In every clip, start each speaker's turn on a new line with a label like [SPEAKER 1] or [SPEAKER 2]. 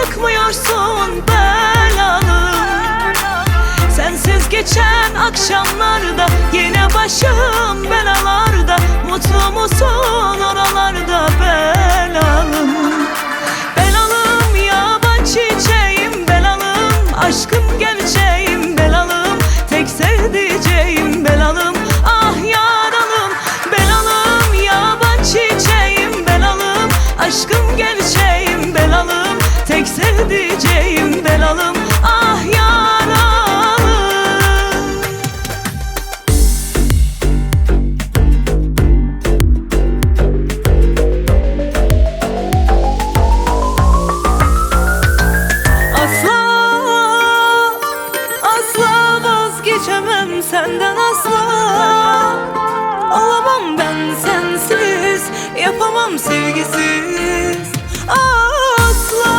[SPEAKER 1] bırakmıyorsun belalım. Sensiz geçen akşamlarda yine başım belalarda. Mutlu musun oralarda belalım? Belalım yaban çiçeğim belalım. Aşkım gerçeğim belalım. Tek sevdiceğim belalım. Ah yaralım belalım yaban çiçeğim belalım. Aşkım gerçeğim belalım. Tek sevdiceğim belalım. Ah yaralım. Geçemem senden asla. Olamam ben sensiz, yapamam sevgisiz. Asla,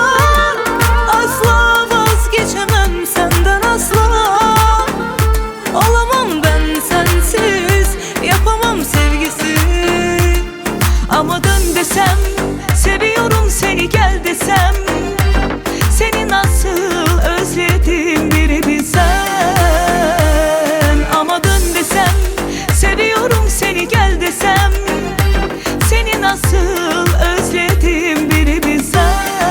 [SPEAKER 1] asla vazgeçemem senden asla. Olamam ben sensiz, yapamam sevgisiz. Ama dön desem, seviyorum seni gel desem. Seni nasıl özledim biri bilsen. Seviyorum seni gel desem. Seni nasıl özledim biri bilsen.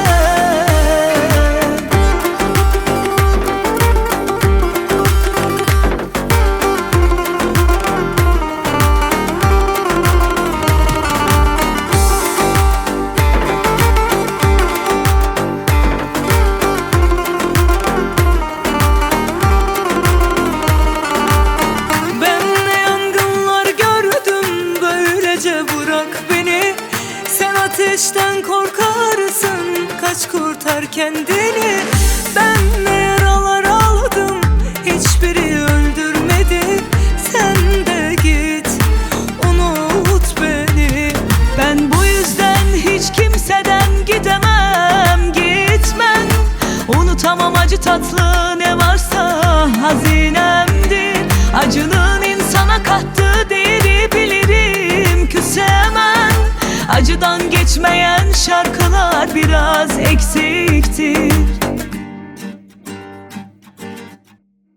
[SPEAKER 1] Bırak beni, sen ateşten korkarsın. Kaç kurtar kendini. Ben ne yaralar aldım, hiçbiri öldürmedi. Sen de git, unut beni. Ben bu yüzden hiç kimseden gidemem, gitmem. Unutamam acı tatlı ne varsa hazinemdir. Acının insana kattığı değeri bilirim, küsemem. Acıdan geçmeyen şarkılar biraz eksiktir.